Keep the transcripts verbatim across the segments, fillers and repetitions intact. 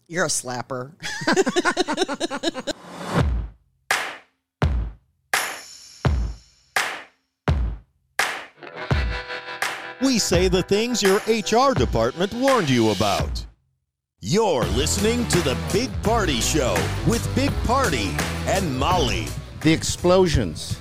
You're a slapper. We say the things your H R department warned you about. You're listening to The Big Party Show with Big Party and Molly. The explosions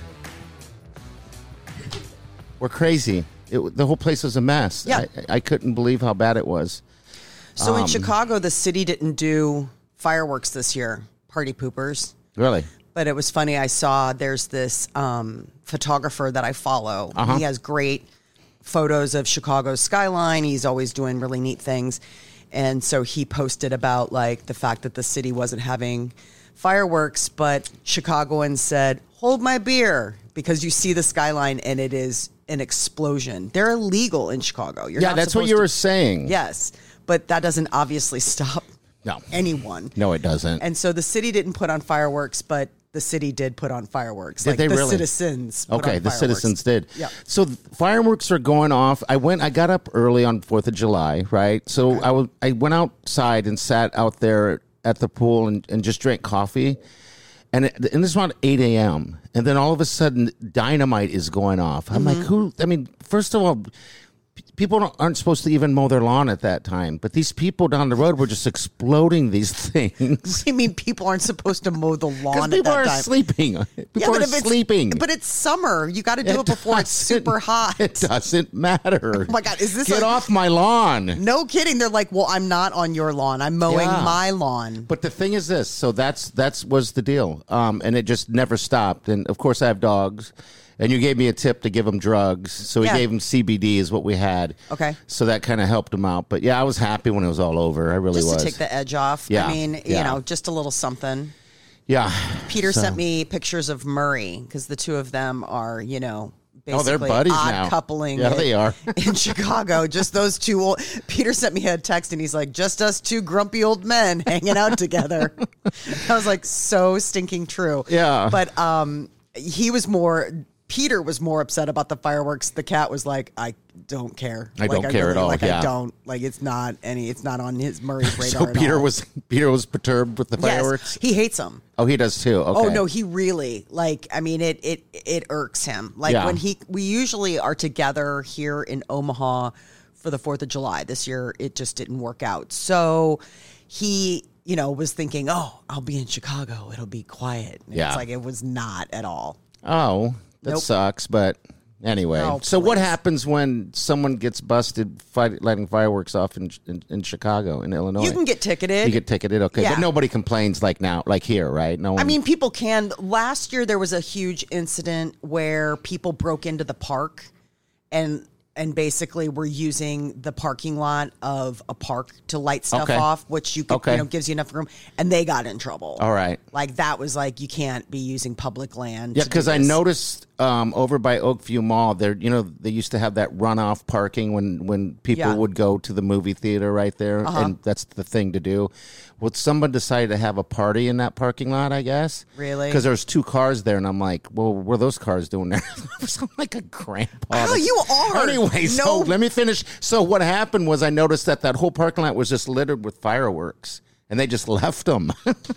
were crazy. It, the whole place was a mess. Yeah. I, I couldn't believe how bad it was. So Um, in Chicago, the city didn't do fireworks this year. Party poopers. Really? But it was funny. I saw there's this um, photographer that I follow. Uh-huh. He has great photos of Chicago's skyline. He's always doing really neat things. And so he posted about like the fact that the city wasn't having fireworks, but Chicagoans said, hold my beer, because you see the skyline and it is an explosion. They're illegal in Chicago. You're yeah, not that's what supposed you to- were saying. Yes, but that doesn't obviously stop No. anyone. No, it doesn't. And so the city didn't put on fireworks, but the city did put on fireworks. Did like they the really? citizens put Okay, on the fireworks. citizens did. Yeah. So th- fireworks are going off. I went. I got up early on Fourth of July, right? So I was. I went outside and sat out there at the pool and, and just drank coffee. And it, and this is around eight a.m. And then all of a sudden, dynamite is going off. I'm Mm-hmm. like, who? I mean, first of all, p- people don't, aren't supposed to even mow their lawn at that time. But these people down the road were just exploding these things. I mean, people aren't supposed to mow the Because lawn at people that are time. sleeping. People are if it's, sleeping. But it's summer. You got to do it, before it's doesn't- super hot. It doesn't matter. Oh my God, is this Get a- off my lawn. No kidding. They're like, well, I'm not on your lawn. I'm mowing Yeah. my lawn. But the thing is this, so that's that's was the deal. Um, and it just never stopped. And of course I have dogs. And you gave me a tip to give them drugs. So we Yeah. gave them C B D is what we had. Okay. So that kind of helped them out. But yeah, I was happy when it was all over. I really Just was. to take the edge off. Yeah. I mean, Yeah. you know, just a little something. Yeah. Peter So- sent me pictures of Murray because the two of them are, you know, Oh, they're basically buddies odd now. coupling. Yeah, in- they are. in Chicago. Just those two old. Peter sent me a text and he's like, "Just us two grumpy old men hanging out together." I was like, so stinking true. Yeah. But um, he was more. Peter was more upset about the fireworks. The cat was like, I don't care. I Like, don't care at really- all, Like yeah. I don't. Like it's not any. It's not on his Murray's radar. So at Peter all. was Peter was perturbed with the fireworks? Yes, he hates them. Oh, he does too. Okay. Oh no, he really like. I mean, it it it irks him. Like Yeah. when he we usually are together here in Omaha for the Fourth of July. This year, it just didn't work out. So he, you know, was thinking, oh, I'll be in Chicago. It'll be quiet. And Yeah. It's like it was not at all. Oh, that Nope. sucks. But anyway, Oh, so what please. happens when someone gets busted fight, lighting fireworks off in, in in Chicago, in Illinois? You can get ticketed. You get ticketed, okay, Yeah. but nobody complains like now, like here, right? No one. I mean, people can. Last year, there was a huge incident where people broke into the park and and basically were using the parking lot of a park to light stuff Okay. off, which you could, Okay. you know, gives you enough room, and they got in trouble. All right. Like that was like you can't be using public land. yeah, to do because I this. noticed um, over by Oakview Mall, there, you know, they used to have that runoff parking when when people Yeah. would go to the movie theater right there, Uh-huh. and that's the thing to do. Well, someone decided to have a party in that parking lot, I guess. Really? Because there's two cars there, and I'm like, well, what are those cars doing there? I'm like a grandpa. Oh, you are. Anyway, so No. let me finish. So what happened was I noticed that that whole parking lot was just littered with fireworks, and they just left them.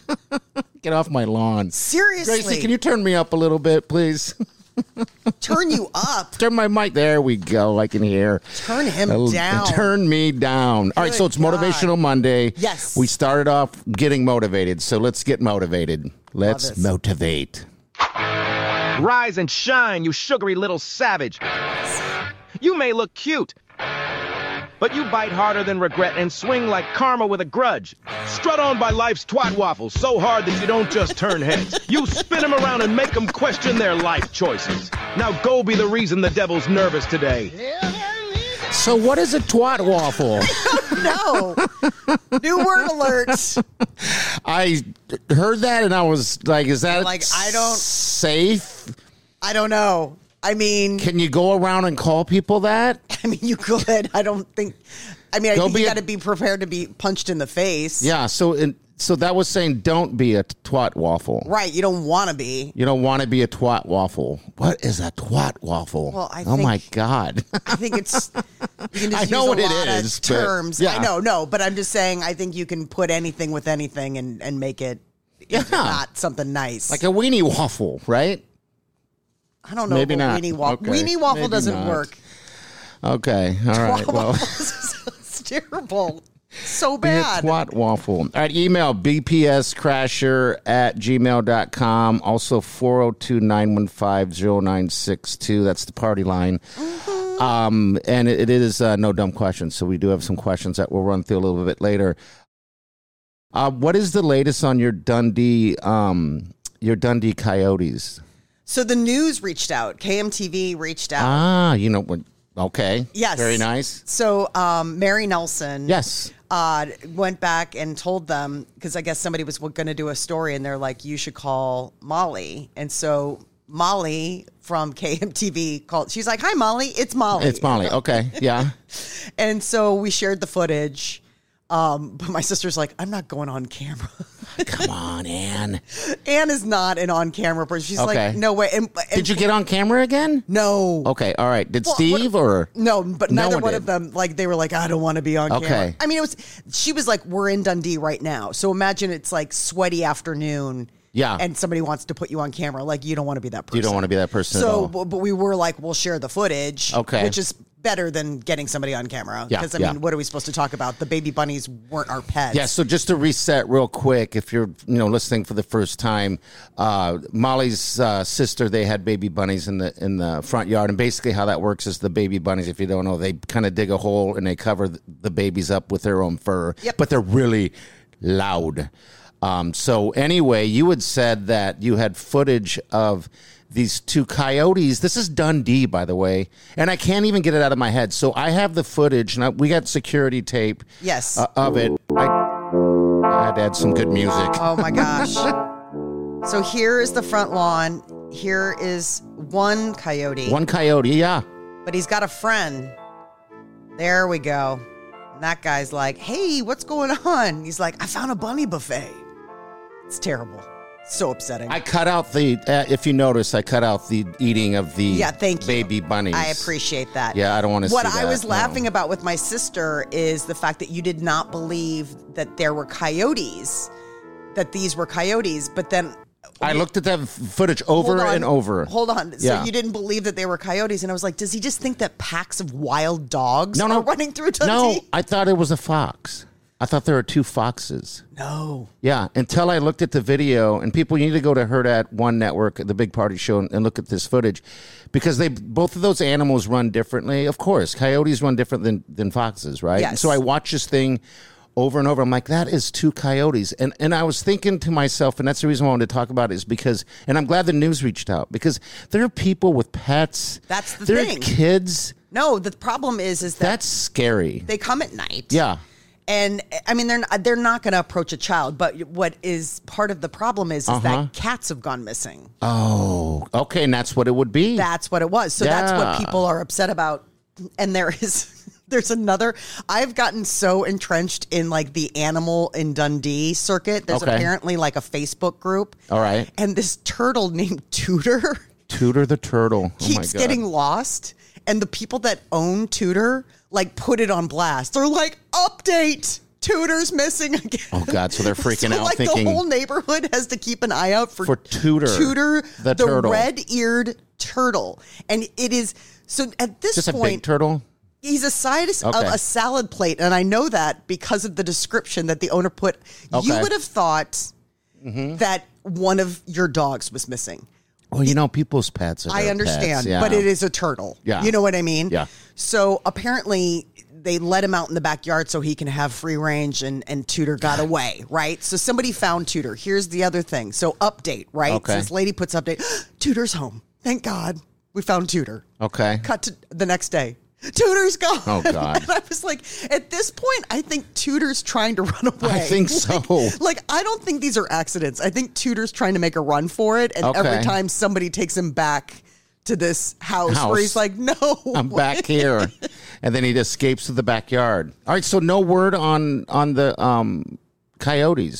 Get off my lawn. Seriously, Gracie, can you turn me up a little bit, please? turn you up? Turn my mic. There we go. I can hear. Turn him Uh, down. Turn me down. All right, so Good it's God. Motivational Monday. Yes. We started off getting motivated, so let's get motivated. Let's this. motivate. Rise and shine, you sugary little savage. You may look cute, but you bite harder than regret and swing like karma with a grudge. Strut on by life's twat waffles so hard that you don't just turn heads. You spin them around and make them question their life choices. Now go be the reason the devil's nervous today. So what is a twat waffle? No. New word alert. I heard that and I was like, is that Like, I don't- safe? I don't know. I mean, Can you go around and call people that? I mean, you could. I don't think. I mean, I Go think be you a- got to be prepared to be punched in the face. Yeah, so in, So that was saying don't be a twat waffle. Right. You don't want to be. You don't want to be a twat waffle. What is a twat waffle? Well, I oh think, my God. I think it's, you can just I know use a what lot it is, of but- terms. yeah. I know, no, but I'm just saying, I think you can put anything with anything and, and make it Yeah. not something nice. Like a weenie waffle, right? I don't know Maybe if a not. weenie waffle, Okay. weenie waffle Maybe doesn't not. work. Okay. All right. Twat Well, waffles is terrible. So be a bad. twat waffle. All right. Email b p s crasher at gmail dot com. Also four oh two, nine one five, oh nine six two. That's the party line. Mm-hmm. Um, and it, it is uh, no dumb questions. So we do have some questions that we'll run through a little bit later. Uh, what is the latest on your Dundee, um, your Dundee Coyotes? So the news reached out. K M T V reached out. Ah, you know what? Okay. Yes. Very nice. So um, Mary Nelson Yes. uh, went back and told them, because I guess somebody was going to do a story, and they're like, you should call Molly. And so Molly from K M T V called. She's like, hi, Molly. It's Molly. It's Molly. Okay. Yeah. And so we shared the footage. Um, but my sister's like, I'm not going on camera. Come on, Ann. Anne is not an on-camera person. She's Okay. like, no way. And, and Did you get on camera again? No. Okay. All right. Did Well, Steve what- or? No, but No neither one one did. of them, like, they were like, I don't want to be on Okay. camera. I mean, it was, she was like, we're in Dundee right now. So imagine it's like sweaty afternoon. Yeah. And somebody wants to put you on camera. Like, you don't want to be that person. You don't want to be that person at So, all. but but we were like, we'll share the footage. Okay. Which is better than getting somebody on camera. Yeah, Because, I yeah. mean, what are we supposed to talk about? The baby bunnies weren't our pets. Yeah, so just to reset real quick, if you're you know listening for the first time, uh, Molly's uh, sister, they had baby bunnies in the in the front yard, and basically how that works is the baby bunnies, if you don't know, they kind of dig a hole and they cover the babies up with their own fur, Yep. but they're really loud. Um, so anyway, you had said that you had footage of these two coyotes. This is Dundee, by the way, and I can't even get it out of my head. So I have the footage, and I, we got security tape. Yes. Uh, of it. I, I had to add some good music. Oh my gosh. So here is the front lawn. Here is one coyote. One coyote, yeah. But he's got a friend. There we go. And that guy's like, hey, what's going on? He's like, I found a bunny buffet. It's terrible. So upsetting. I cut out the, uh, if you notice, I cut out the eating of the Yeah, thank you. baby bunnies. I appreciate that. Yeah, I don't want to see What that. I was no. laughing about with my sister is the fact that you did not believe that there were coyotes, that these were coyotes, but then I looked at that f- footage over Hold on. and over. Hold on. So Yeah. you didn't believe that they were coyotes, and I was like, does he just think that packs of wild dogs No, no. are running through Dundee? No, I thought it was a fox. I thought there were two foxes. No. Yeah, until I looked at the video, and people, you need to go to Herd at One Network, the Big Party Show, and, and look at this footage, because they both of those animals run differently. Of course, coyotes run different than than foxes, right? Yes. And so I watched this thing over and over. I'm like, that is two coyotes, and and I was thinking to myself, and that's the reason why I wanted to talk about it, is because, and I'm glad the news reached out, because there are people with pets. That's the there thing. are kids. No, the problem is, is that That's scary. they come at night. Yeah. And I mean, they're not, they're not going to approach a child. But what is part of the problem is, is Uh-huh. that cats have gone missing. Oh, okay, and that's what it would be. That's what it was. So that's Yeah. what people are upset about. And there is, there's another. I've gotten so entrenched in like the animal in Dundee circuit. There's Okay. apparently like a Facebook group. All right. And this turtle named Tudor Tudor the turtle. keeps oh my God. getting lost. And the people that own Tudor like put it on blast. They're like, update. Tudor's missing again. Oh God! So they're freaking So, out, like thinking the whole neighborhood has to keep an eye out for For Tudor, Tudor, the the, turtle. red-eared turtle, and it is so. At this just a point, big turtle. he's a side of Okay. a salad plate, and I know that because of the description that the owner put. You Okay. Mm-hmm. would have thought that one of your dogs was missing. Well, you know, people's pets are. I their understand, pets, yeah. but it is a turtle. Yeah. You know what I mean? Yeah. So apparently they let him out in the backyard so he can have free range, and, and Tudor got away, right? So somebody found Tudor. Here's the other thing. So update, right? Okay. So this lady puts update. Tudor's home. Thank God. We found Tudor. Okay. Cut to the next day. Tudor's gone. Oh, God. And I was like, at this point, I think Tudor's trying to run away. I think so. Like, like, I don't think these are accidents. I think Tudor's trying to make a run for it. And Okay. every time somebody takes him back to this house, House. where he's like, no. I'm back here, and then he escapes to the backyard. All right. So no word on on the um, coyotes.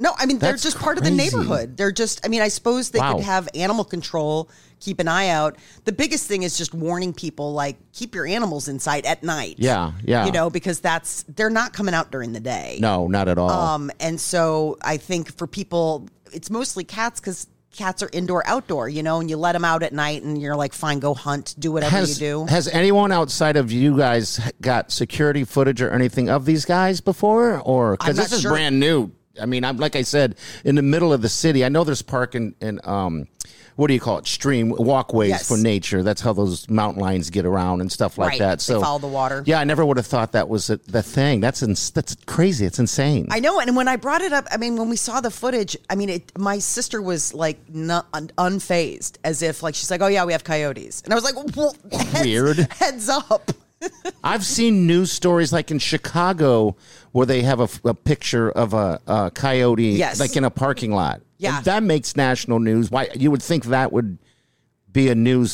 No, I mean, they're That's just part of the crazy. neighborhood. They're just, I mean, I suppose they Wow. could have animal control, keep an eye out. The biggest thing is just warning people, like, keep your animals inside at night. Yeah, yeah. You know, because that's, they're not coming out during the day. No, not at all. Um, and so I think for people, it's mostly cats because cats are indoor, outdoor, you know, and you let them out at night and you're like, fine, go hunt, do whatever has, you do. Has anyone outside of you guys got security footage or anything of these guys before? Or I'm because not this is sure. brand new. I mean, I'm like I said, in the middle of the city. I know there's parking and um, what do you call it? Stream walkways Yes. for nature. That's how those mountain lions get around and stuff like Right. that. They So follow the water. Yeah, I never would have thought that was a, the thing. That's ins- that's crazy. It's insane. I know, and when I brought it up, I mean, when we saw the footage, I mean, it, my sister was like not, un, unfazed, as if like she's like, "Oh yeah, we have coyotes," and I was like, well, heads, Weird. Heads up. I've seen news stories like in Chicago where they have a, a picture of a, a coyote, Yes. like in a parking lot. Yeah. And that makes national news. Why you would think that would be a news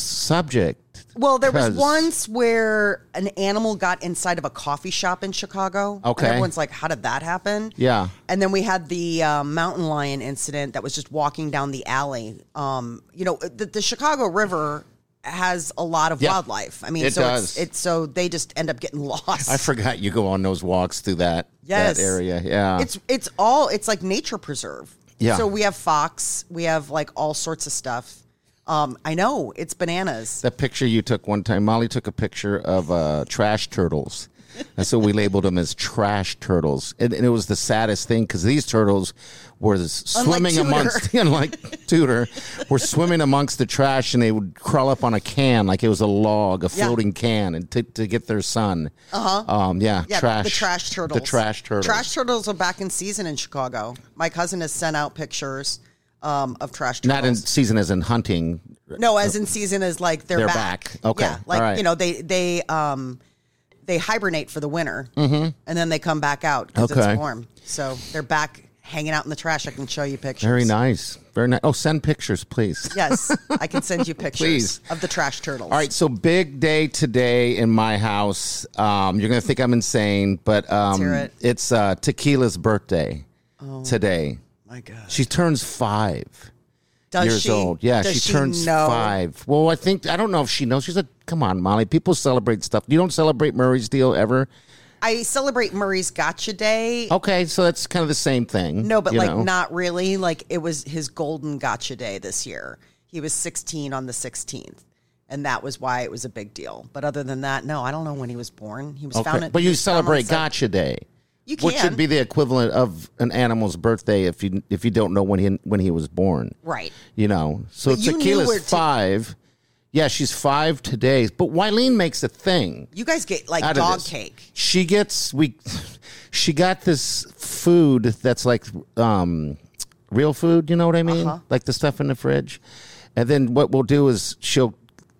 subject? Well, there was 'Cause- once where an animal got inside of a coffee shop in Chicago. And Okay. everyone's like, "How did that happen?" Yeah. And then we had the um, mountain lion incident that was just walking down the alley. Um, you know, the, the Chicago River has a lot of Yeah. wildlife. I mean, It so does. it's, it's so they just end up getting lost. I forgot you go on those walks through that Yes. that area. Yeah. It's it's all it's like nature preserve. Yeah. So we have fox, we have like all sorts of stuff. Um, I know it's bananas. that picture you took one time. Molly took a picture of uh, trash turtles. And so we labeled them as trash turtles. And, and it was the saddest thing because these turtles were swimming Tudor. amongst, unlike Tudor, were swimming amongst the trash and they would crawl up on a can like it was a log, a Yeah. floating can, and to, to get their son. Uh huh. Um, yeah, Yeah, trash. the trash turtles. The trash turtles. Trash turtles are back in season in Chicago. My cousin has sent out pictures um, of trash turtles. Not in season as in hunting. no, as in season as like they're, They're back. back. Okay. Yeah, like All right. you know they they um they hibernate for the winter, mm-hmm. and then they come back out because Okay. it's warm. So they're back hanging out in the trash. I can show you pictures. Very nice. Very nice. Oh, send pictures, please. Yes, I can send you pictures Please. of the trash turtles. All right, so big day today in my house. Um, you're going to think I'm insane, but um, hear it. it's uh, Tequila's birthday Oh. today. My God. She turns five Does years she? old. Yeah, Does she, she turns know? five. Well, I think, I don't know if she knows. She's a, come on, Molly. People celebrate stuff. You don't celebrate Murray's Deal ever? I celebrate Murray's Gotcha Day. Okay, so that's kind of the same thing. No, but you like know? not really. Like it was his golden Gotcha Day this year. He was sixteen on the sixteenth. And that was why it was a big deal. But other than that, no, I don't know when he was born. He was Okay, found it. but he you was found on celebrate the sev- Gotcha Day. You Which can. should be the equivalent of an animal's birthday if you if you don't know when he when he was born. Right. You know, so But you knew Tequila's where Te- five. Yeah, she's five today. But Wileen makes a thing You guys get like out of dog this. cake. She gets we. She got this food that's like um, real food. You know what I mean? Uh-huh. Like the stuff in the fridge. And then what we'll do is she'll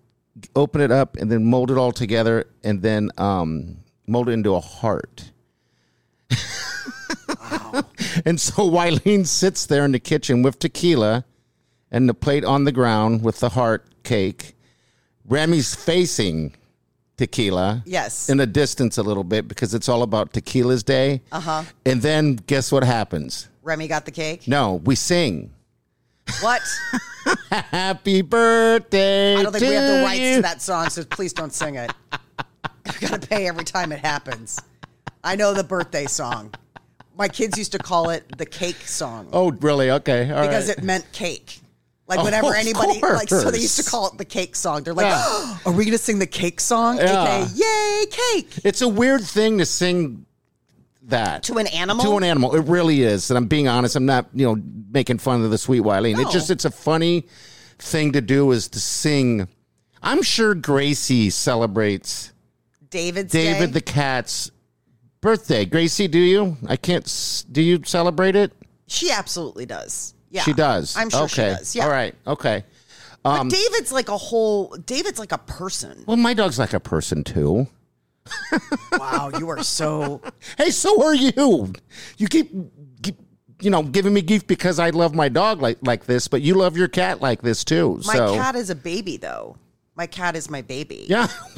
open it up and then mold it all together and then um, mold it into a heart. And so Wileen sits there in the kitchen with tequila and the plate on the ground with the heart cake. Remy's facing tequila. Yes. In a distance a little bit because it's all about Tequila's Day. Uh-huh. And then guess what happens? Remy got the cake. No, we sing. What? Happy birthday. I don't think we have the rights you. to that song, so please don't sing it. I've got to pay every time it happens. I know the birthday song. My kids used to call it the cake song Oh, really? Okay. All because right. it meant cake. Like Oh, whenever of anybody, like, so they course. used to call it the cake song. They're like, Yeah. oh, are we going to sing the cake song? Yeah. A K A, yay, cake. It's a weird thing to sing that. To an animal? To an animal. It really is. And I'm being honest. I'm not, you know, making fun of the sweet Wileen. No. It's just, it's a funny thing to do is to sing. I'm sure Gracie celebrates David's David Day. the cat's birthday. Gracie, do you? I can't, s- do you celebrate it? She absolutely does. Yeah. She does. I'm sure okay. she does. Yeah. All right. Okay. But David's like a whole, David's like a person. Well, my dog's like a person too. Wow, you are so. Hey, so are you. You keep, keep, you know, giving me grief because I love my dog like like this, but you love your cat like this too. My so. cat is a baby, though. My cat is my baby. Yeah.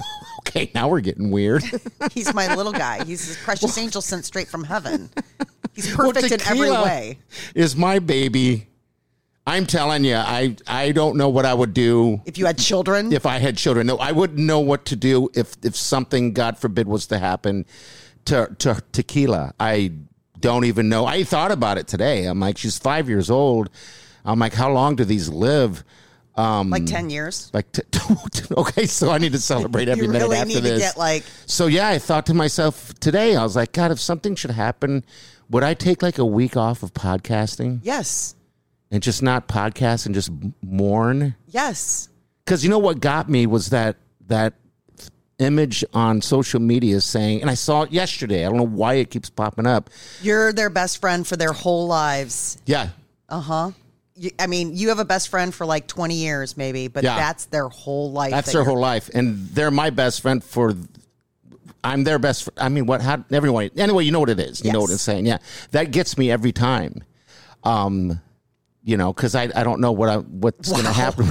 Okay, now we're getting weird. He's my little guy. He's his precious angel sent straight from heaven. He's Well, perfect in every tequila way. Is my baby. I'm telling you, I, I don't know what I would do If you had children, if I had children. No, I wouldn't know what to do if, if something, God forbid, was to happen to, to tequila. I don't even know. I thought about it today. I'm like, she's five years old. I'm like, how long do these live? Um, like ten years. Like, t- okay, so I need to celebrate every You minute really after need this. to get like, So yeah, I thought to myself today, I was like, God, if something should happen, would I take like a week off of podcasting yes, and just not podcast and just mourn? yes. Because you know what got me was that that image on social media saying, and I saw it yesterday. I don't know why it keeps popping up. You're their best friend for their whole lives. Yeah, Uh-huh. You, I mean, you have a best friend for like twenty years maybe, but Yeah. that's their whole life. that's that their you're- whole life, and they're my best friend for. I'm their best. Fr- I mean, what? How? Everyone. Anyway, you know what it is. You know what Yes. it's saying. Yeah, that gets me every time. Um, you know, because I, I don't know what I what's going to happen.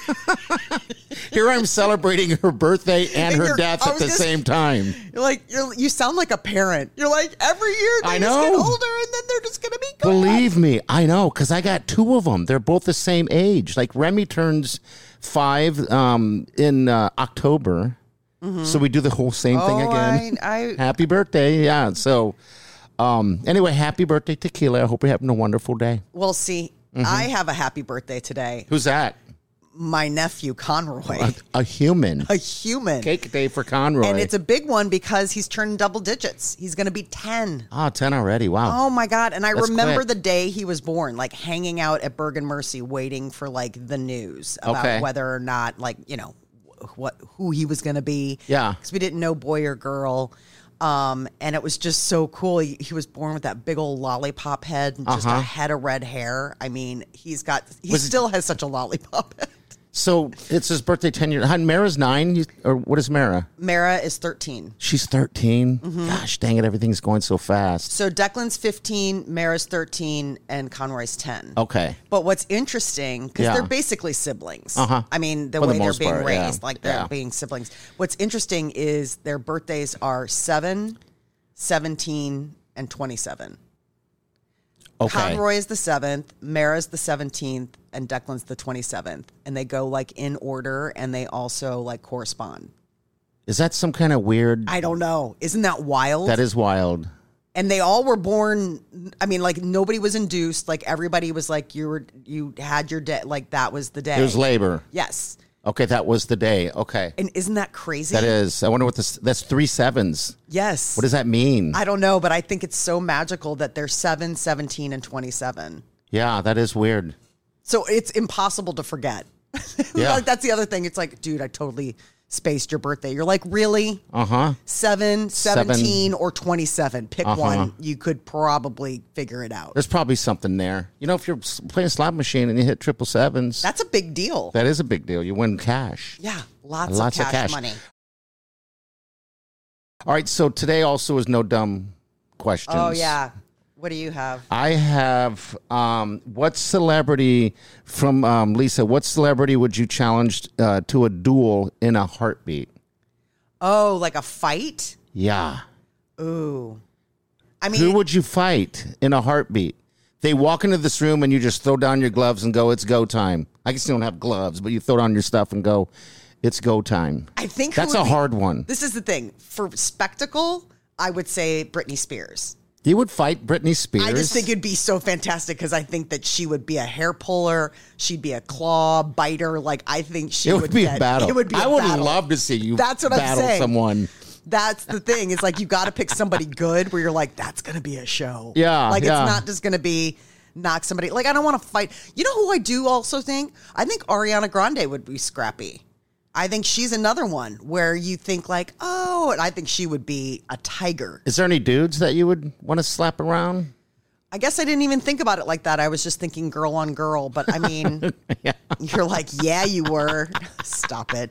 Here I'm celebrating her birthday and And her you're- death I at was the gonna same time. You're like you're you sound like a parent. You're like every year they I just get know. older and then they're just gonna be gone. Believe me, I know, because I got two of them. They're both the same age. Like Remy turns five um, in uh, October, so we do the whole same thing Oh, again. I, I Happy birthday, yeah. So, um, anyway, happy birthday, Tequila. I hope you're having a wonderful day. well see. Mm-hmm. I have a happy birthday today. Who's that? My nephew Conroy, A, a human. a human, Cake day for Conroy. and it's a big one because he's turning double digits. He's going to be ten. oh, ten already. Wow. Oh my God. And I That's remember quick. the day he was born, like hanging out at Bergen Mercy waiting for like the news about Okay. whether or not, like, you know, what who he was going to be. Yeah. Because we didn't know boy or girl. Um, and it was just so cool. He, he was born with that big old lollipop head and just Uh-huh. a head of red hair. I mean, he's got, he Was it- still has such a lollipop head. So it's his birthday ten years. How- Mara's nine, you- or what is Mara? Mara is thirteen. She's thirteen. Mm-hmm. Gosh, dang it, everything's going so fast. So Declan's fifteen, Mara's thirteen, and Conroy's ten. Okay. But what's interesting, because Yeah. they're basically siblings. Uh-huh. I mean, the For the way they're most being part, yeah. raised, like they're Yeah. being siblings. What's interesting is their birthdays are seven, seventeen, and twenty-seven. Okay. Conroy is the seventh, Mara's the seventeenth, and Declan's the twenty-seventh. And they go like in order and they also like correspond. Is that some kind of weird? I don't know. Isn't that wild? That is wild. And they all were born. I mean, like nobody was induced. Like everybody was like you were. You had your day. Like that was the day. It was labor. Yes. Okay, that was the day. Okay. And isn't that crazy? That is. I wonder what this. That's three sevens. Yes. What does that mean? I don't know, but I think it's so magical that they're seven, seventeen, and twenty-seven. Yeah, that is weird. So it's impossible to forget. Yeah. Like, that's the other thing. It's like, dude, I totally spaced your birthday. You're like, really? Uh huh. Seven, Seven. seventeen, or twenty-seven. Pick Uh-huh. one. You could probably figure it out. There's probably something there. You know, if you're s- playing a slot machine and you hit triple sevens, That's a big deal. that is a big deal. You win cash. Yeah. Lots, Lots of, of cash cash. money. All right. So today also is no dumb questions. Oh, yeah. What do you have? I have um, what celebrity from um, Lisa? What celebrity would you challenge uh, to a duel in a heartbeat? Oh, like a fight? Yeah. Ooh. I mean, Who would you fight in a heartbeat? They walk into this room and you just throw down your gloves and go, it's go time. I guess you don't have gloves, but you throw down your stuff and go, it's go time. I think who That's would a be- hard one. This is the thing. For spectacle, I would say Britney Spears. You would fight Britney Spears? I just think it'd be so fantastic because I think that she would be a hair puller, she'd be a claw biter. Like I think she it would, would be get, a battle. It would be. I a would battle. love to see you That's what I'm battle saying. someone. That's the thing. It's like you got to pick somebody good where you're like, that's gonna be a show. Yeah, like yeah. it's not just gonna be knock somebody. Like I don't want to fight. You know who I do also think? I think Ariana Grande would be scrappy. I think she's another one where you think like, oh, and I think she would be a tiger. Is there any dudes that you would want to slap around? I guess I didn't even think about it like that. I was just thinking girl on girl, but I mean, Yeah. you're like, yeah, you were. Stop it.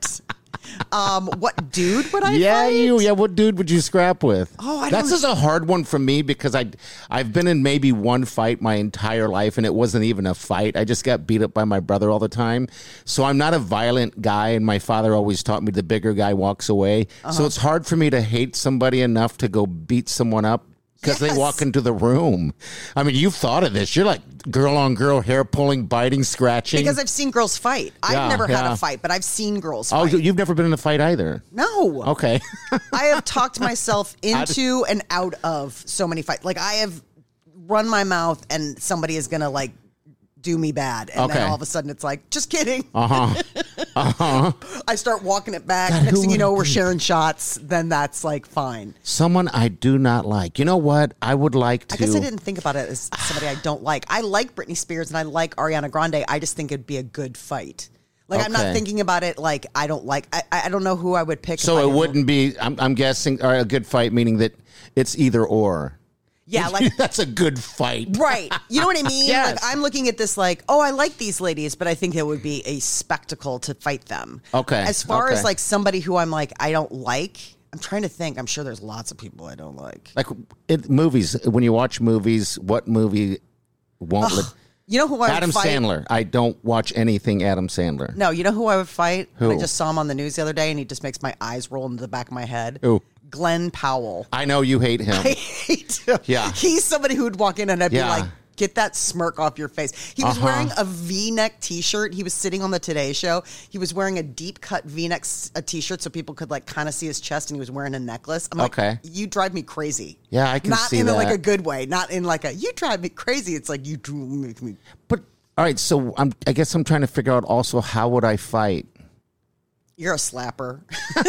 Um, what dude would I yeah, fight? you. Yeah, what dude would you scrap with? Oh, I That's don't- just a hard one for me because I, I've been in maybe one fight my entire life, and it wasn't even a fight. I just got beat up by my brother all the time. So I'm not a violent guy, and my father always taught me the bigger guy walks away. Uh-huh. So it's hard for me to hate somebody enough to go beat someone up. Because Yes. they walk into the room. I mean, you've thought of this. You're like girl on girl, hair pulling, biting, scratching. Because I've seen girls fight. I've Yeah, never had yeah. a fight, but I've seen girls oh, fight. you- you've never been in a fight either. No. Okay. I have talked myself into and out of so many fights. Like I have run my mouth and somebody is going to like do me bad. And Okay. then all of a sudden it's like, just kidding. Uh huh. Uh huh. I start walking it back. God, Next who thing you know, would we're be- sharing shots. Then that's like fine. Someone I do not like. You know what? I would like to. I guess I didn't think about it as somebody I don't like. I like Britney Spears and I like Ariana Grande. I just think it'd be a good fight. Like I'm not Okay. thinking about it like I don't like. I, I don't know who I would pick. if So I it didn't- wouldn't be. I'm, I'm guessing or a good fight, meaning that it's either or. Yeah, like That's a good fight. right. You know what I mean? Yes. Like I'm looking at this like, oh, I like these ladies, but I think it would be a spectacle to fight them. Okay, As far okay. as like somebody who I'm like I don't like, I'm trying to think. I'm sure there's lots of people I don't like. Like it, movies. When you watch movies, what movie won't let? You know who I Adam would fight? Sandler. I don't watch anything Adam Sandler. No, you know who I would fight? Who? I just saw him on the news the other day, and he just makes my eyes roll into the back of my head. Who? Glenn Powell. I know you hate him. I hate him. Yeah. He's somebody who would walk in and I'd Yeah. be like, get that smirk off your face. He was Uh-huh. wearing a V-neck t-shirt. He was sitting on the Today Show. He was wearing a deep cut V-neck s- a t-shirt so people could like kind of see his chest, and he was wearing a necklace. I'm like, Okay. you drive me crazy. Yeah, I can not see in a, like that. a good way. Not in like a you drive me crazy. It's like you do make me. But all right, so I'm. I guess I'm trying to figure out also how would I fight. You're a slapper.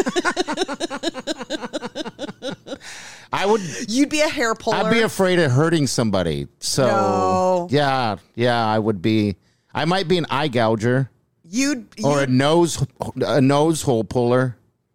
I would. You'd be a hair puller. I'd be afraid of hurting somebody. So No. yeah, yeah, I would be. I might be an eye gouger You'd or a you'd, nose a nose hole puller.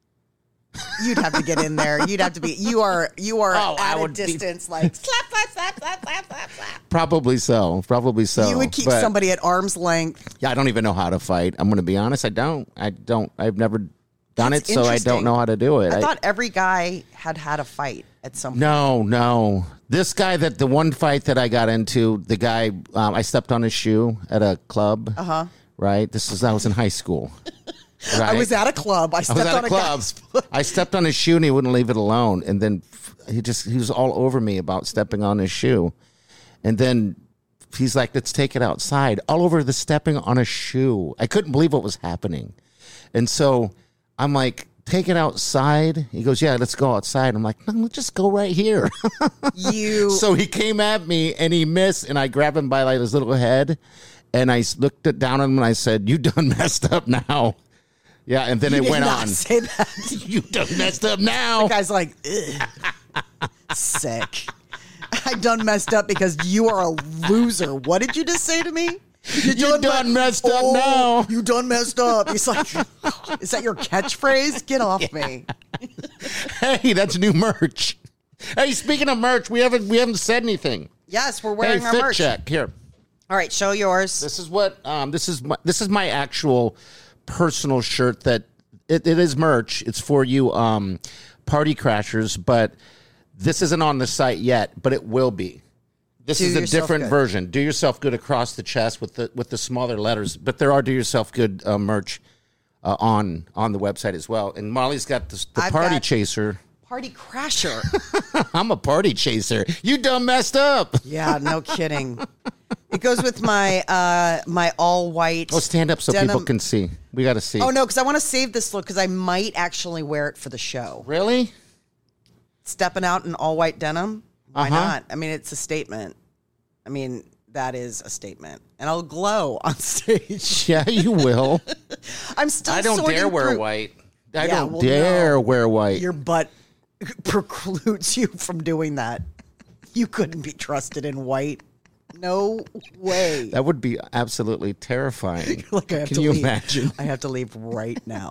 you'd have to get in there. You'd have to be. You are you are Oh, I at a would be- distance, like slap, slap, slap, slap, slap, slap, slap. Probably so. Probably so. You would keep But, somebody at arm's length. Yeah, I don't even know how to fight. I'm going to be honest. I don't. I don't. I've never done That's it, so I interesting. don't know how to do it. I thought every guy had had a fight at some point. No, no. This guy that the one fight that I got into, the guy um, I stepped on his shoe at a club. Uh huh. Right. This is I was in high school. Right? I was at a club. I I stepped was at on a a club. guy's foot. I stepped on his shoe and he wouldn't leave it alone. And then f- he just he was all over me about stepping on his shoe. And then he's like, "Let's take it outside." All over the stepping on a shoe. I couldn't believe what was happening. And so I'm like, "Take it outside." He goes, "Yeah, let's go outside." I'm like, "No, let's just go right here." You So he came at me and he missed, and I grabbed him by like his little head, and I s- looked it down at him and I said, "You done messed up now." Yeah, and then you it did went not on. say that. You done messed up now. The guy's like, ugh. Sick. I done messed up because you are a loser. What did you just say to me? You done messed up Oh, now. You done messed up. He's like, is that your catchphrase? Get off me. Hey, that's new merch. Hey, speaking of merch, we haven't we haven't said anything. Yes, we're Hey, wearing our fit merch. check here. All right, show yours. This is what um this is my this is my actual personal shirt that it, it is merch. It's for you um party crashers, but this isn't on the site yet, but it will be. This Do is a yourself different good. version. Do yourself good across the chest with the with the smaller letters, but there are do yourself good uh, merch uh, on on the website as well. And Molly's got this, the I've party got- chaser. Party crasher. I'm a party chaser. You done messed up. Yeah, no kidding. It goes with my uh my all white. Oh, stand up so denim- people can see. We got to see. Oh no, because I want to save this look because I might actually wear it for the show. Really? Stepping out in all white denim. Why Uh-huh. not? I mean, it's a statement. I mean, that is a statement, and I'll glow on stage. Yeah, you will. I'm still. I don't sorting dare wear through- white. I Yeah, don't well, dare no. wear white. Your butt precludes you from doing that. You couldn't be trusted in white. No way. That would be absolutely terrifying. Like I have Can to you leave. imagine? I have to leave right now.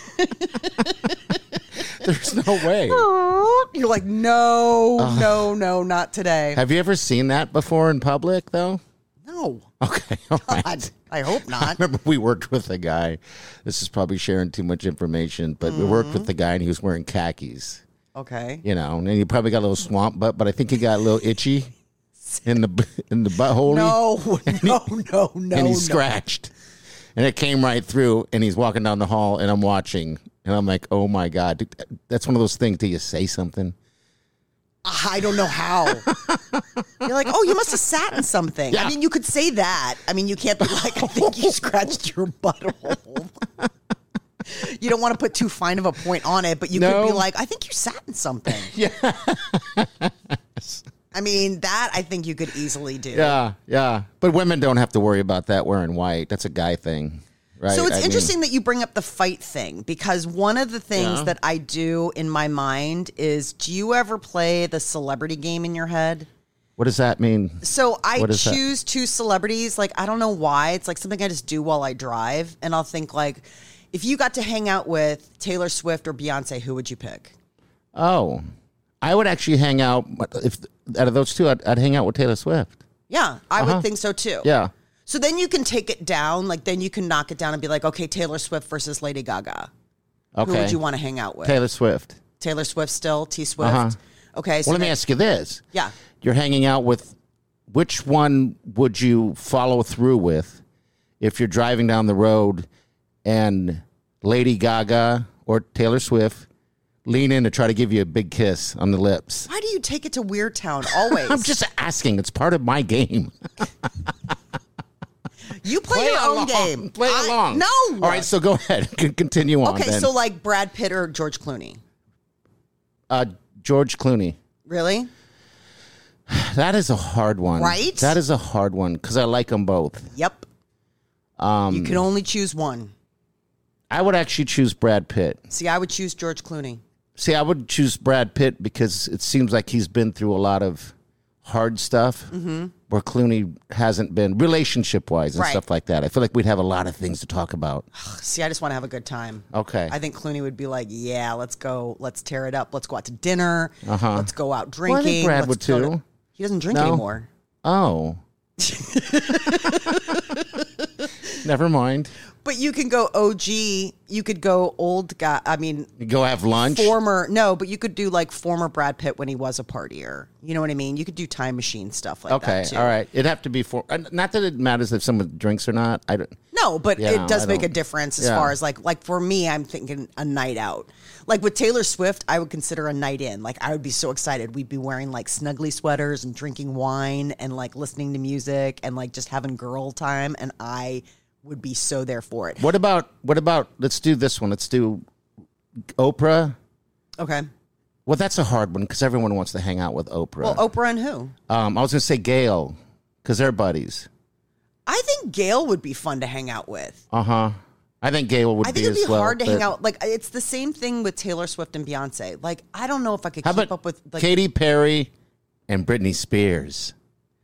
There's no way. You're like, no, no, no, not today. Have you ever seen that before in public, though? No, No. Okay. All right. God, I hope I not. remember we worked with a guy. This is probably sharing too much information, but Mm-hmm. we worked with the guy and he was wearing khakis. Okay. You know, and he probably got a little swamp butt, but I think he got a little itchy in the in the butthole. No, no, no, no. and he no. scratched, and it came right through. And he's walking down the hall, and I'm watching, and I'm like, "Oh my god, dude, that's one of those things." Do you say something? I don't know how. You're like, oh, you must have sat in something. Yeah. I mean, you could say that. I mean, you can't be like, I think you scratched your butthole. You don't want to put too fine of a point on it, but you No. could be like, I think you sat in something. Yeah, I mean, that I think you could easily do. yeah, yeah. But women don't have to worry about that wearing white. That's a guy thing, right? So it's I mean- interesting that you bring up the fight thing, because one of the things Yeah. that I do in my mind is, do you ever play the celebrity game in your head? What does that mean? So I What is that? choose two celebrities. Like, I don't know why. It's like something I just do while I drive. And I'll think, like, if you got to hang out with Taylor Swift or Beyonce, who would you pick? Oh, I would actually hang out. If out of those two, I'd, I'd hang out with Taylor Swift. Yeah, I Uh-huh. would think so too. Yeah. So then you can take it down. Like, then you can knock it down and be like, okay, Taylor Swift versus Lady Gaga. Okay. Who would you want to hang out with? Taylor Swift. Taylor Swift still? T Swift? Uh-huh. Okay. So Well, let me then- ask you this. Yeah. You're hanging out with, which one would you follow through with if you're driving down the road and Lady Gaga or Taylor Swift lean in to try to give you a big kiss on the lips? Why do you take it to Weird Town always? I'm just asking. It's part of my game. You play, your own along. game. Play I- along. No. All right, so go ahead. Con- Continue on. Okay, then. so like Brad Pitt or George Clooney. uh, George Clooney. Really? That is a hard one. Right? That is a hard one because I like them both. Yep. Um, you can only choose one. I would actually choose Brad Pitt. See, I would choose George Clooney. See, I would choose Brad Pitt because it seems like he's been through a lot of hard stuff Mm-hmm. where Clooney hasn't been, relationship-wise and Right. stuff like that. I feel like we'd have a lot of things to talk about. See, I just want to have a good time. Okay. I think Clooney would be like, yeah, let's go. Let's tear it up. Let's go out to dinner. Uh-huh. Let's go out Well, I drinking. think Brad Let's would go to- too. He doesn't drink No? anymore. Oh. Never mind. But you can go O G. You could go old guy. I mean, You go have lunch. former. No, but you could do like former Brad Pitt when he was a partier. You know what I mean? You could do time machine stuff like Okay, that too. all right. It'd have to be for, uh, not that it matters if someone drinks or not. I don't. No, but Yeah, it does I make a don't- difference as yeah. far as like like for me, I'm thinking a night out. Like with Taylor Swift, I would consider a night in. Like I would be so excited. We'd be wearing like snuggly sweaters and drinking wine and like listening to music and like just having girl time, and I would be so there for it. What about, what about, let's do this one. Let's do Oprah. Okay. Well, that's a hard one because everyone wants to hang out with Oprah. Well, Oprah and who? um, I was going to say Gail because they're buddies. I think Gail would be fun to hang out with. Uh huh. I think Gail would I think be it'd as be well. hard to but- hang out. Like it's the same thing with Taylor Swift and Beyonce. Like I don't know if I could How keep about up with like Katy Perry and Britney Spears?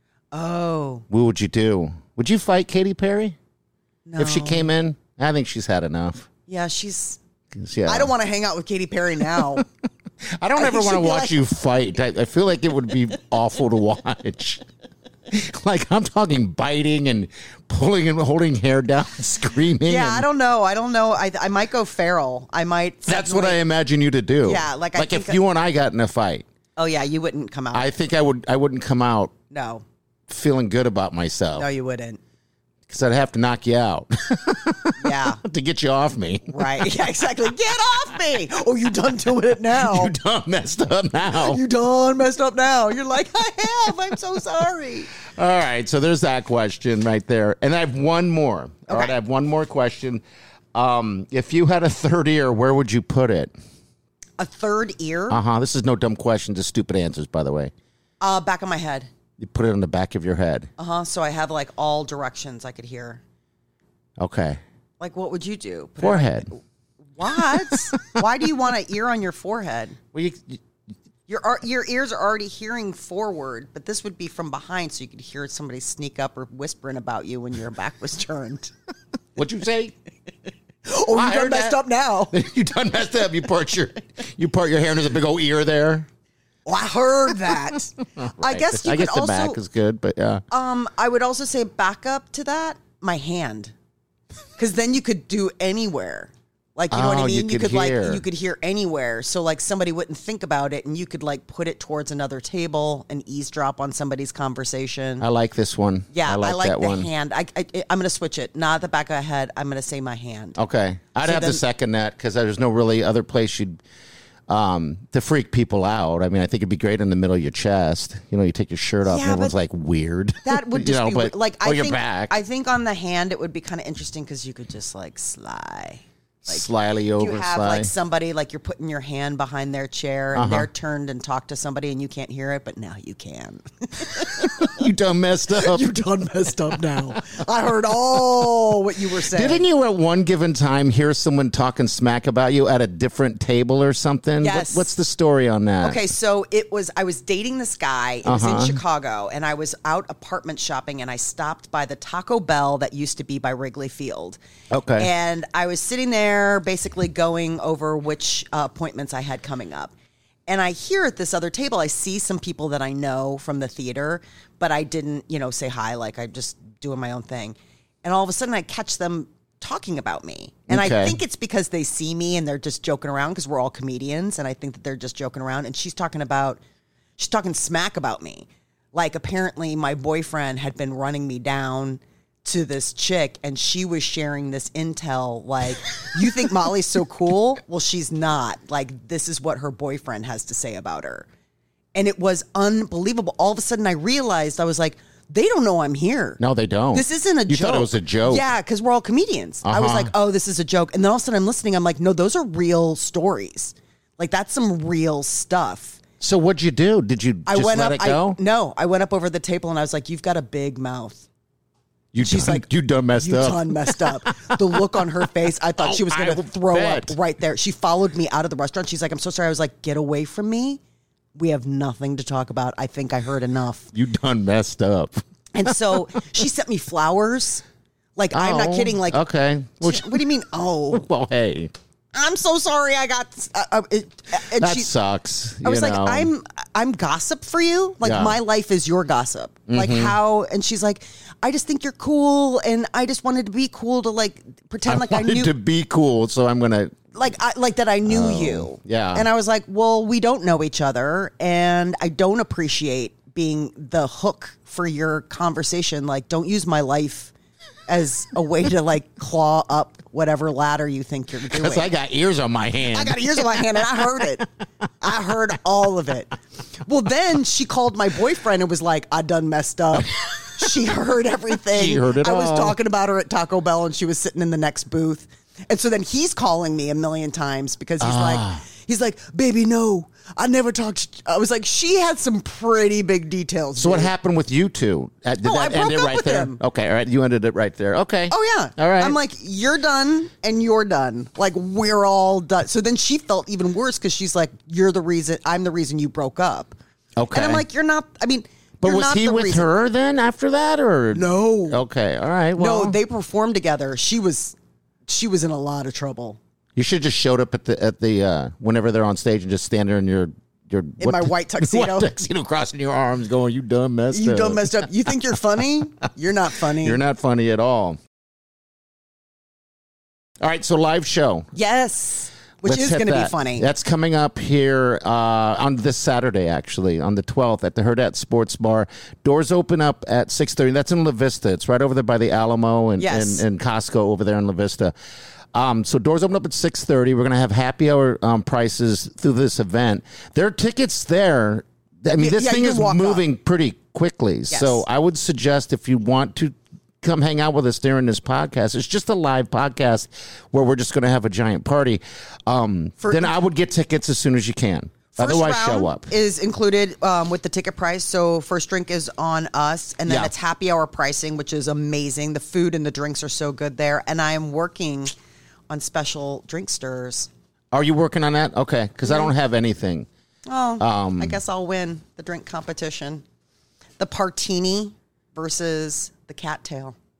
oh What would you do? Would you fight Katy Perry no. if she came in? I think she's had enough. Yeah, she's. 'Cause, Yeah. I don't want to hang out with Katy Perry now. I don't I ever think want to she'd be watch like- you fight. I, I feel like it would be awful to watch. Like I'm talking biting and pulling and holding hair down, and screaming. Yeah, and- I don't know. I don't know. I I might go feral. I might. That's what I suddenly- imagine you to do. Yeah, like, I like think if you and I got in a fight, Oh yeah, you wouldn't come out. I think I would. I wouldn't come out no, feeling good about myself no, you wouldn't. because I'd have to knock you out Yeah, to get you off me. right. Yeah, exactly. Get off me! Oh, you done doing it now? You done messed up now. You done messed up now. You're like, I have. I'm so sorry. All right, so there's that question right there, and I have one more. All right, I have one more question. Um, if you had a third ear, where would you put it? A third ear, Uh huh. This is no dumb questions, just stupid answers, by the way. uh, back of my head. You put it on the back of your head. Uh huh. So I have like all directions I could hear. Okay. Like, what would you do? Put it- Forehead. What? Why do you want an ear on your forehead? Well, you, you- Your ar- your ears are already hearing forward, but this would be from behind, so you could hear somebody sneak up or whispering about you when your back was turned. what'd you say? Oh, I you done heard messed that. up now. You done messed up. You part your you part your hair and there's a big old ear there. Well, I heard that. Right. I guess you I could guess the also, back is good, but yeah. Um, I would also say back up to that, my hand. Because then you could do anywhere. Like, you know Oh, what I you mean? You could could, hear. like, you could hear anywhere. So, like, somebody wouldn't think about it, and you could, like, put it towards another table and eavesdrop on somebody's conversation. I like this one. Yeah, I like, I like that the one. hand. I, I, I'm going to switch it. Not the back of the head. I'm going to say my hand. Okay. I'd So have then- to second that because there's no really other place you'd um, to freak people out. I mean, I think it'd be great in the middle of your chest. You know, you take your shirt off Yeah, and everyone's but like, weird. That would You just know, be but- weird. Like, or I your think, back. I think on the hand, it would be kind of interesting because you could just, like, sly. Like, Slyly you over have sly. like somebody like you're putting your hand behind their chair and Uh-huh. they're turned and talk to somebody and you can't hear it, but now you can. You done messed up. You done messed up now. I heard all what you were saying. Didn't you at one given time hear someone talking smack about you at a different table or something? Yes. What, what's the story on that? Okay, so it was, I was dating this guy. It was Uh-huh. in Chicago, and I was out apartment shopping, and I stopped by the Taco Bell that used to be by Wrigley Field. Okay. And I was sitting there basically going over which uh, appointments I had coming up. And I hear at this other table, I see some people that I know from the theater, but I didn't, you know, say hi, like I'm just doing my own thing. And all of a sudden I catch them talking about me. And Okay. I think it's because they see me and they're just joking around because we're all comedians. And I think that they're just joking around. And she's talking about, she's talking smack about me. Like apparently my boyfriend had been running me down to this chick and she was sharing this intel like, you think Molly's so cool? Well, she's not. Like, this is what her boyfriend has to say about her. And it was unbelievable. All of a sudden I realized, I was like, they don't know I'm here. No, they don't. This isn't a you joke. thought it was a joke. Yeah, because we're all comedians. I was Uh-huh. like, oh, this is a joke. And then all of a sudden I'm listening. I'm like, no, those are real stories. Like, that's some real stuff. So what'd you do? Did you I just went let up. it go? I, no, I went up over the table and I was like, you've got a big mouth. you She's done, like, you done messed you up. done messed up. The look on her face, I thought Oh, she was going I to will throw bet. up right there. She followed me out of the restaurant. She's like, I'm so sorry. I was like, get away from me. We have nothing to talk about. I think I heard enough. You done messed up. And so she sent me flowers. Like, I'm not Oh, kidding. Like, okay. Well, she- what do you mean? Oh, well, hey, I'm so sorry. I got. Uh, uh, it, and that she, sucks. I was you like, know. I'm I'm gossip for you. Like Yeah. Mm-hmm. my life is your gossip. Like how? And she's like, I just think you're cool, and I just wanted to be cool to like pretend I like I wanted knew, to be cool, so I'm gonna. like I like that I knew you. yeah. And I was like, well, we don't know each other, and I don't appreciate being the hook for your conversation. Like, don't use my life as a way to like claw up whatever ladder you think you're doing. Because I got ears on my hand. I got ears on my hand and I heard it. I heard all of it. Well, then she called my boyfriend and was like, I done messed up. She heard everything. She heard it I was all. talking about her at Taco Bell and she was sitting in the next booth. And so then he's calling me a million times because he's Ah. like, he's like, baby, no, I never talked. To I was like, she had some pretty big details. So what dude. happened with you two? Uh, Did No, that I end broke it up right with there? him. Okay, all right. You ended it right there. Okay. Oh yeah. All right. I'm like, you're done and you're done. Like we're all done. So then she felt even worse because she's like, you're the reason. I'm the reason you broke up. Okay. And I'm like, you're not. I mean, but you're was not he the with reason. her then after that, or No. Okay. All right. Well, No, they performed together. She was, she was in a lot of trouble. you should just showed up at the at the uh, whenever they're on stage and just stand there in your your In my white tuxedo. white tuxedo, crossing your arms, going, "You done messed You up. done messed up. You think you're funny? You're not funny. You're not funny at all." All right. So live show. Yes. Which Let's is hit going to be that. funny. That's coming up here uh, on this Saturday, actually, on the twelfth at the Hurrdat Sports Bar. Doors open up at six thirty. That's in La Vista. It's right over there by the Alamo and, Yes. and, and Costco over there in La Vista. Um, so doors open up at six thirty. We're going to have happy hour um, prices through this event. There are tickets there. I mean, Yeah, this yeah, thing you is walk moving pretty quickly. Yes. So I would suggest if you want to come hang out with us during this podcast. It's just a live podcast where we're just going to have a giant party. Um, For- then I would get tickets as soon as you can. First Otherwise, round show up. is included um, with the ticket price. So first drink is on us, and then Yeah. it's happy hour pricing, which is amazing. The food and the drinks are so good there, and I am working on special drink stirs. Are you working on that? Okay, because I don't have anything. Oh, Um, I guess I'll win the drink competition. The Partini versus the cattail.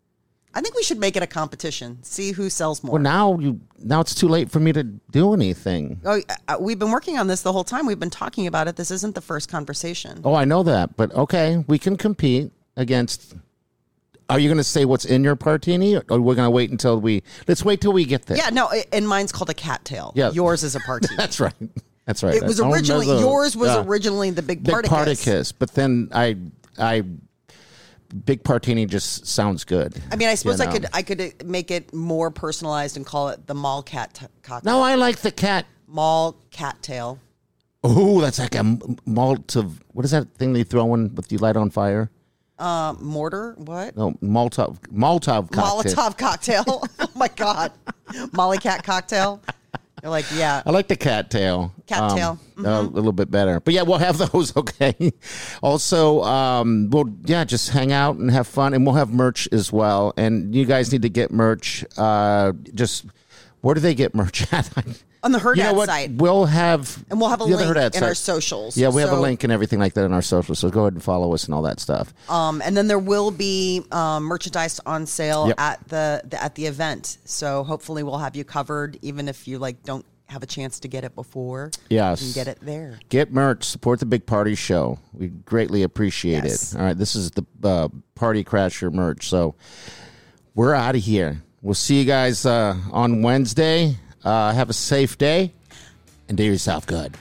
I think we should make it a competition. See who sells more. Well, now you now it's too late for me to do anything. Oh, uh, we've been working on this the whole time. We've been talking about it. This isn't the first conversation. Oh, I know that, but okay, we can compete against. Are you going to say what's in your partini, or we're going to wait until we? Let's wait till we get there. Yeah, no, and mine's called a cattail. Yeah. Yours is a partini. That's right. That's right. It was Oh, originally there's a- yours was yeah. originally the big Big Particus. Particus, but then I, I, Big Partini just sounds good. I mean, I suppose you I know? could I could make it more personalized and call it the mall cat t- cocktail. No, I like the cat. Mall cattail. Oh, that's like a m- malt of what is that thing they throw in with you light on fire? Uh, mortar? What? No, Molotov Molotov cocktail. Molotov cocktail. Oh my god, Molly cat cocktail. You're like, yeah. I like the cattail. Cattail. Um, A little bit better. But yeah, we'll have those, okay? Also, um, we'll, yeah, just hang out and have fun. And we'll have merch as well. And you guys need to get merch. Uh, just, where do they get merch at? On the Herd you know Ad what? site. We'll have... And we'll have a yeah, the link Herd Ad in our site. socials. Yeah, we have a So- link and everything like that in our socials. So go ahead and follow us and all that stuff. Um, and then there will be um, merchandise on sale Yep. at the, the at the event. So hopefully we'll have you covered, even if you like don't have a chance to get it before. Yes. You can get it there. Get merch. Support the Big Party Show. We greatly appreciate Yes. it. All right, this is the uh, Party Crasher merch. So we're out of here. We'll see you guys uh, on Wednesday. Uh, have a safe day and do yourself good.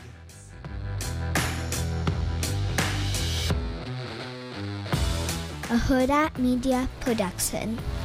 A Huda Media Production.